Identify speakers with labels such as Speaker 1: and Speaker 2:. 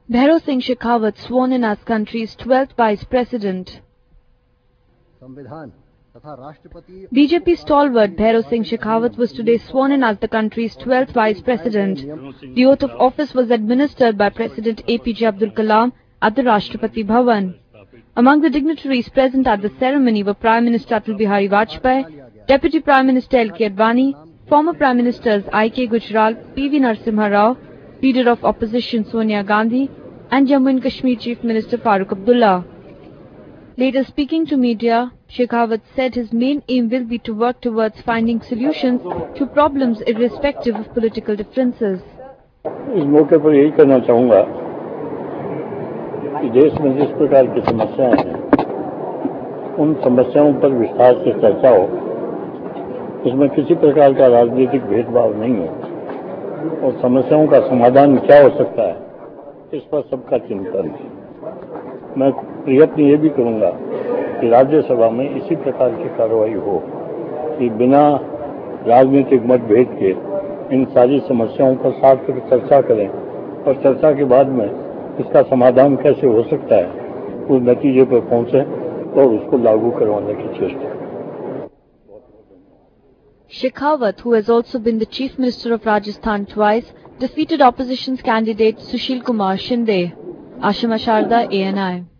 Speaker 1: Bhairav Singh Shekhawat sworn in as country's 12th Vice President. BJP stalwart Bhairav Singh Shekhawat was today sworn in as the country's 12th Vice President. The oath of office was administered by President APJ Abdul Kalam at the Rashtrapati Bhavan. Among the dignitaries present at the ceremony were Prime Minister Atal Bihari Vajpayee, Deputy Prime Minister L.K. Advani, former Prime Ministers I.K. Gujral, P.V. Narasimha Rao, Leader of Opposition Sonia Gandhi, and Jammu and Kashmir Chief Minister Farooq Abdullah. Later speaking to media, Shekhawat said his main aim will be to work towards finding solutions to problems irrespective of political differences.
Speaker 2: इस मौके पर यही कहना चाहूँगा कि देश में जिस प्रकार की समस्याएं हैं, उन समस्याओं पर विस्तार से चर्चा हो, उसमें किसी प्रकार का राजनीतिक भेदभाव नहीं हो और समस्याओं का समाधान क्या हो सकता है, इस पर सबका चिंतन है। मैं प्रयत्न ये भी करूंगा कि राज्यसभा में इसी प्रकार की कार्रवाई हो कि बिना राजनीतिक मतभेद के इन सारी समस्याओं पर साथ में चर्चा करें और चर्चा के बाद में इसका समाधान कैसे हो सकता है, उस नतीजे पर पहुंचे और उसको लागू करवाने की चेष्टा करें।
Speaker 1: Shekhawat, who has also been the Chief Minister of Rajasthan twice, defeated opposition's candidate Sushil Kumar Shinde. Ashima Sharda, ANI.